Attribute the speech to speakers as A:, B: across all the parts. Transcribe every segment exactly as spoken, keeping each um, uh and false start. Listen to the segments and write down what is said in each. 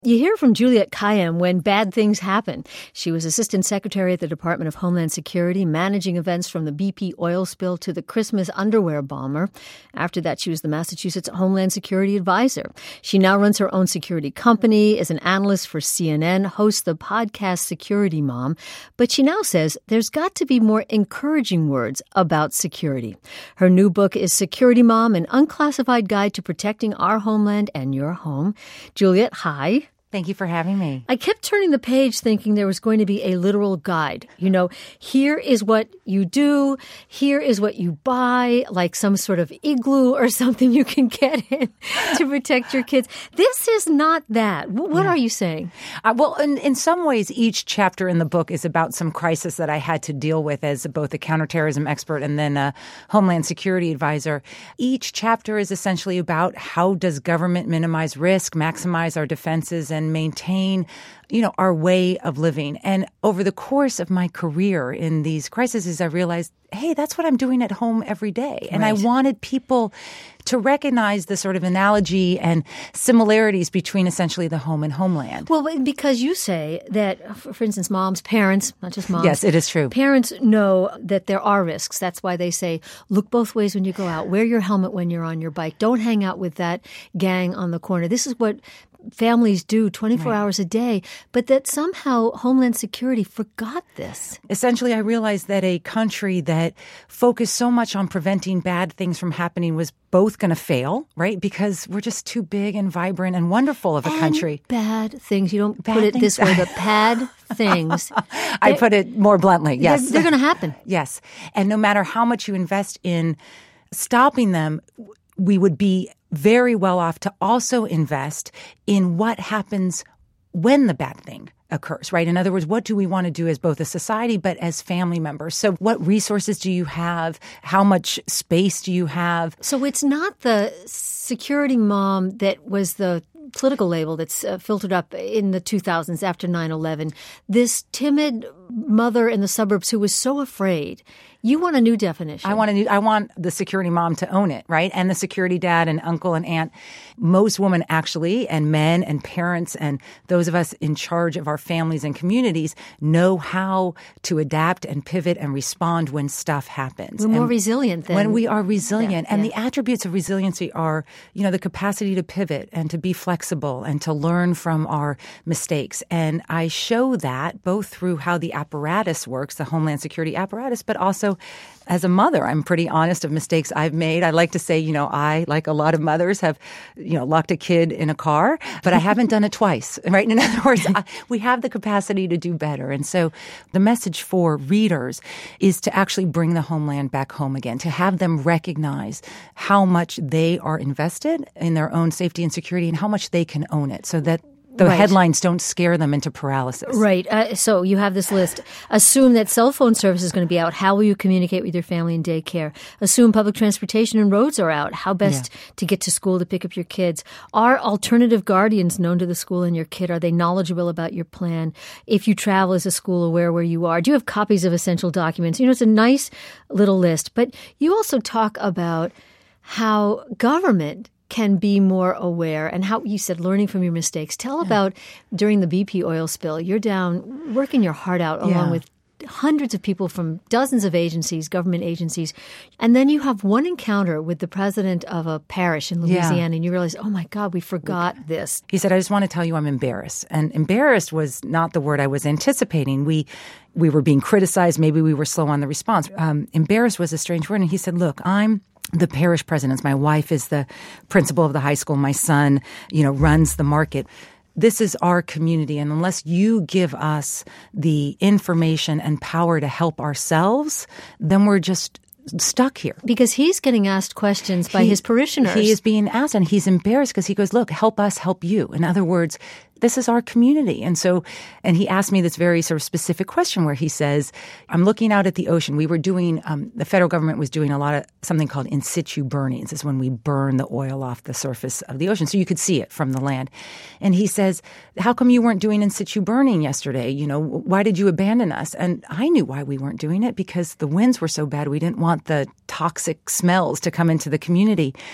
A: You hear from Juliette Kayyem when bad things happen. She was Assistant Secretary at the Department of Homeland Security, managing events from the B P oil spill to the Christmas underwear bomber. After that, she was the Massachusetts Homeland Security Advisor. She now runs her own security company, is an analyst for C N N, hosts the podcast Security Mom. But she now says there's got to be more encouraging words about security. Her new book is Security Mom, an unclassified guide to protecting our homeland and your home. Juliette, hi.
B: Thank you for having me.
A: I kept turning the page thinking there was going to be a literal guide. You know, here is what you do. Here is what you buy, like some sort of igloo or something you can get in to protect your kids. This is not that. What yeah. are you saying?
B: Uh, well, in, in some ways, each chapter in the book is about some crisis that I had to deal with as both a counterterrorism expert and then a Homeland Security advisor. Each chapter is essentially about how does government minimize risk, maximize our defenses, and and maintain, you know, our way of living. And over the course of my career in these crises, I realized, hey, that's what I'm doing at home every day. And right. I wanted people to recognize the sort of analogy and similarities between essentially the home and homeland.
A: Well, because you say that, for instance, moms, parents, not just moms.
B: Yes, it is true.
A: Parents know that there are risks. That's why they say, look both ways when you go out. Wear your helmet when you're on your bike. Don't hang out with that gang on the corner. This is what families do twenty-four right. hours a day, but that somehow Homeland Security forgot this.
B: Essentially, I realized that a country that focused so much on preventing bad things from happening was both going to fail, right? Because we're just too big and vibrant and wonderful of a
A: and
B: country.
A: Bad things. You don't
B: bad
A: put it
B: things.
A: this way, but bad things.
B: I put it more bluntly, yes.
A: They're, they're going to happen.
B: Yes. And no matter how much you invest in stopping them, we would be very well off to also invest in what happens when the bad thing occurs, right? In other words, what do we want to do as both a society but as family members? So what resources do you have? How much space do you have?
A: So it's not the security mom that was the political label that's uh, filtered up in the two thousands after nine eleven. This timid mother in the suburbs who was so afraid. You want a new definition.
B: I want a new, I want the security mom to own it, right? And the security dad and uncle and aunt. Most women actually, and men and parents and those of us in charge of our families and communities know how to adapt and pivot and respond when stuff happens.
A: We're more
B: and
A: resilient than.
B: When we are resilient.
A: Yeah,
B: and
A: yeah.
B: the attributes of resiliency are, you know, the capacity to pivot and to be flexible and to learn from our mistakes. And I show that both through how the apparatus works, the Homeland Security apparatus, but also as a mother, I'm pretty honest of mistakes I've made. I like to say, you know, I, like a lot of mothers, have, you know, locked a kid in a car, but I haven't done it twice, right? In other words, I, we have the capacity to do better. And so the message for readers is to actually bring the homeland back home again, to have them recognize how much they are invested in their own safety and security and how much they can own it so that the right. headlines don't scare them into paralysis.
A: Right. Uh, so you have this list. Assume that cell phone service is going to be out. How will you communicate with your family in daycare? Assume public transportation and roads are out. How best yeah. to get to school to pick up your kids? Are alternative guardians known to the school and your kid? Are they knowledgeable about your plan? If you travel, is a school aware where you are? Do you have copies of essential documents? You know, it's a nice little list. But you also talk about how government can be more aware and how you said learning from your mistakes. Tell yeah. about during the B P oil spill, you're down working your heart out along
B: yeah.
A: with hundreds of people from dozens of agencies, government agencies. And then you have one encounter with the president of a parish in Louisiana yeah. and you realize, oh my God, we forgot this.
B: He said, I just want to tell you I'm embarrassed. And embarrassed was not the word I was anticipating. We we were being criticized. Maybe we were slow on the response. Um, embarrassed was a strange word. And he said, look, I'm the parish president. My wife is the principal of the high school. My son, you know, runs the market. This is our community. And unless you give us the information and power to help ourselves, then we're just stuck here.
A: Because he's getting asked questions by
B: he,
A: his parishioners.
B: He is being asked, and he's embarrassed because he goes, look, help us help you. In other words, this is our community. And so, and he asked me this very sort of specific question where he says, I'm looking out at the ocean. We were doing, um, the federal government was doing a lot of something called in situ burnings. It's when we burn the oil off the surface of the ocean. So you could see it from the land. And he says, how come you weren't doing in situ burning yesterday? You know, why did you abandon us? And I knew why we weren't doing it because the winds were so bad. We didn't want the toxic smells to come into the community.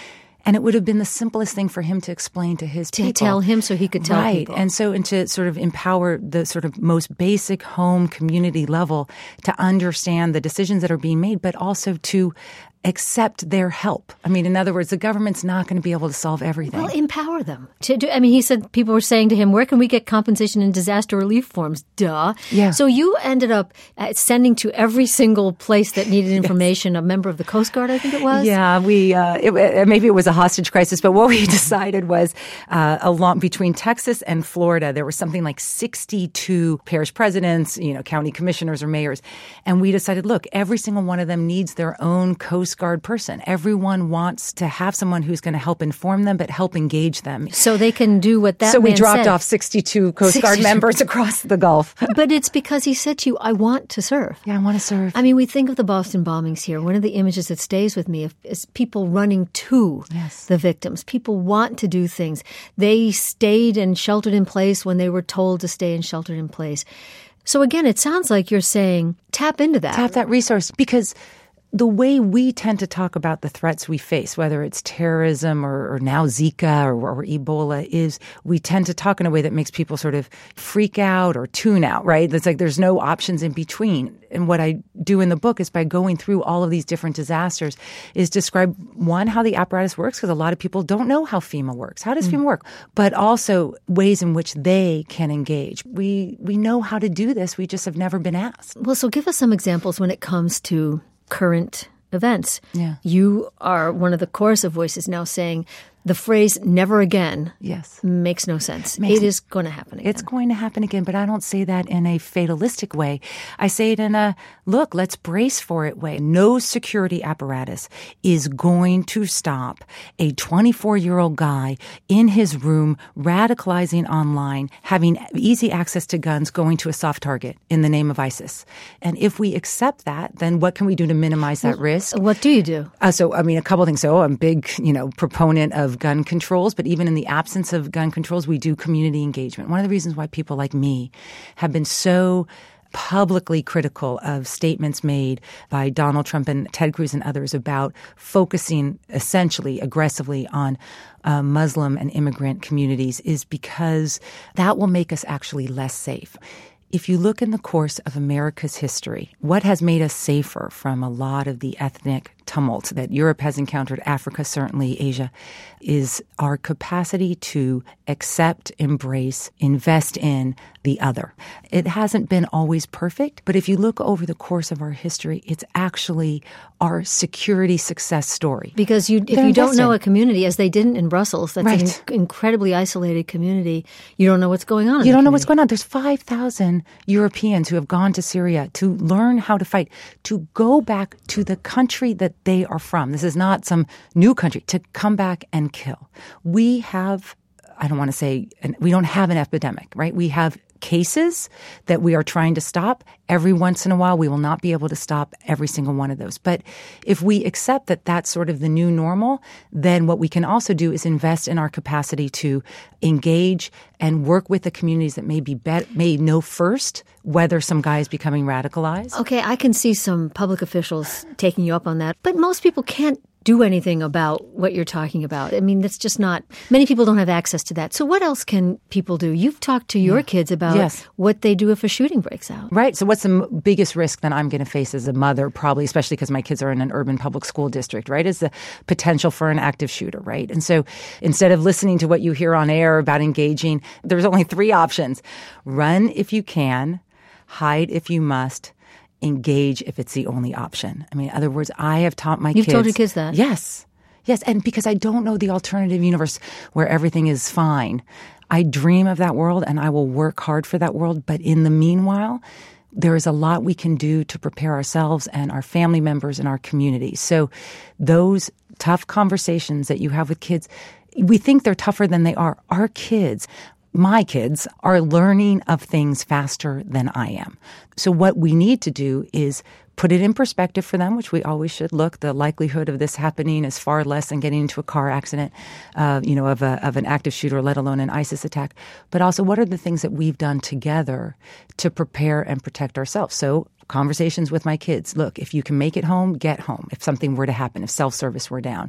B: And it would have been the simplest thing for him to explain to his
A: to
B: people.
A: To tell him so he could tell
B: right.
A: people.
B: And so, and to sort of empower the sort of most basic home community level to understand the decisions that are being made, but also to accept their help. I mean, in other words, the government's not going to be able to solve everything.
A: Well, empower them. To do, I mean, he said people were saying to him, where can we get compensation and disaster relief forms? Duh.
B: Yeah.
A: So you ended up uh, sending to every single place that needed information yes. a member of the Coast Guard, I think it was?
B: Yeah, we uh, it, maybe it was a hostage crisis, but what we decided was uh, along between Texas and Florida, there was something like sixty-two parish presidents, you know, county commissioners or mayors. And we decided, look, every single one of them needs their own Coast Guard person. Everyone wants to have someone who's going to help inform them, but help engage them.
A: So they can do what that
B: So we
A: man
B: dropped
A: said.
B: off sixty-two Coast
A: sixty-two
B: Guard members across the Gulf.
A: But it's because he said to you, I want to serve.
B: Yeah, I want to serve.
A: I mean, we think of the Boston bombings here. One of the images that stays with me is people running to
B: yes.
A: the victims. People want to do things. They stayed and sheltered in place when they were told to stay and sheltered in place. So again, it sounds like you're saying tap into that.
B: Tap that resource, because the way we tend to talk about the threats we face, whether it's terrorism or, or now Zika or, or Ebola, is we tend to talk in a way that makes people sort of freak out or tune out, right? It's like there's no options in between. And what I do in the book is by going through all of these different disasters is describe, one, how the apparatus works, because a lot of people don't know how FEMA works. How does mm. FEMA work? But also ways in which they can engage. We we know how to do this. We just have never been asked.
A: Well, so give us some examples when it comes to current events.
B: Yeah.
A: You are one of the chorus of voices now saying the phrase never again
B: yes.
A: makes no sense.
B: Makes
A: it is going to happen again.
B: It's going to happen again, but I don't say that in a fatalistic way. I say it in a, look, let's brace for it way. No security apparatus is going to stop a twenty-four-year-old guy in his room radicalizing online, having easy access to guns, going to a soft target in the name of ISIS. And if we accept that, then what can we do to minimize that
A: well,
B: risk?
A: What do you do?
B: Uh, so, I mean, a couple of things. So I'm a big, you know, proponent of gun controls, but even in the absence of gun controls, we do community engagement. One of the reasons why people like me have been so publicly critical of statements made by Donald Trump and Ted Cruz and others about focusing essentially aggressively on uh, Muslim and immigrant communities is because that will make us actually less safe. If you look in the course of America's history, what has made us safer from a lot of the ethnic tumult that Europe has encountered, Africa, certainly Asia, is our capacity to accept, embrace, invest in the other. It hasn't been always perfect, but if you look over the course of our history, it's actually our security success story.
A: Because you, if
B: They're
A: you don't know
B: invested.
A: a community, as they didn't in Brussels, that's
B: right.
A: an in- incredibly isolated community, you don't know what's going on.
B: You don't know what's going on. There's five thousand Europeans who have gone to Syria to learn how to fight, to go back to the country that they are from. This is not some new country, to come back and kill. We have, I don't want to say, we don't have an epidemic, right? We have cases that we are trying to stop. Every once in a while, we will not be able to stop every single one of those. But if we accept that that's sort of the new normal, then what we can also do is invest in our capacity to engage and work with the communities that may be, be- may know first whether some guy is becoming radicalized.
A: Okay, I can see some public officials taking you up on that, but most people can't do anything about what you're talking about. I mean, that's just not, many people don't have access to that. So what else can people do? You've talked to your yeah. kids about
B: yes.
A: what they do if a shooting breaks out.
B: Right. So what's the m- biggest risk that I'm going to face as a mother, probably, especially because my kids are in an urban public school district, right, is the potential for an active shooter, right? And so instead of listening to what you hear on air about engaging, there's only three options. Run if you can, hide if you must, engage if it's the only option. I mean, in other words, I have taught my
A: You've
B: kids.
A: You've told your kids that?
B: Yes. Yes. And because I don't know the alternative universe where everything is fine. I dream of that world and I will work hard for that world. But in the meanwhile, there is a lot we can do to prepare ourselves and our family members and our communities. So those tough conversations that you have with kids, we think they're tougher than they are. Our kids, my kids, are learning of things faster than I am. So what we need to do is put it in perspective for them, which we always should. Look, the likelihood of this happening is far less than getting into a car accident, uh, you know, of a, of an active shooter, let alone an ISIS attack. But also, what are the things that we've done together to prepare and protect ourselves? So conversations with my kids. Look, if you can make it home, get home. If something were to happen, if self-service were down,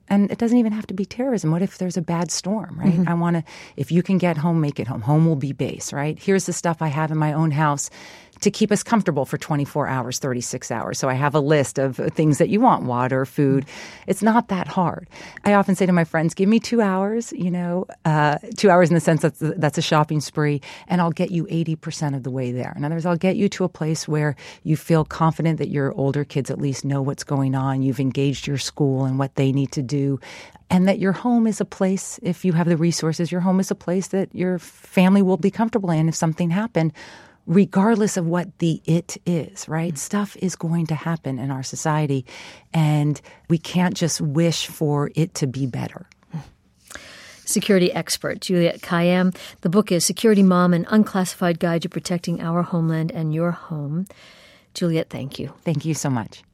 B: And it doesn't even have to be terrorism. What if there's a bad storm, right?
A: Mm-hmm.
B: I want to, if you can get home, make it home. Home will be base, right? Here's the stuff I have in my own house to keep us comfortable for twenty-four hours, thirty-six hours. So I have a list of things that you want, water, food. It's not that hard. I often say to my friends, give me two hours, you know, uh, two hours in the sense that that's, that's a shopping spree, and I'll get you eighty percent of the way there. In other words, I'll get you to a place where you feel confident that your older kids at least know what's going on. You've engaged your school and what they need to do. And that your home is a place, if you have the resources, your home is a place that your family will be comfortable in if something happened, regardless of what the it is, right? Mm-hmm. Stuff is going to happen in our society, and we can't just wish for it to be better.
A: Security expert Juliette Kayyem. The book is Security Mom, an Unclassified Guide to Protecting Our Homeland and Your Home. Juliette, thank you.
B: Thank you so much.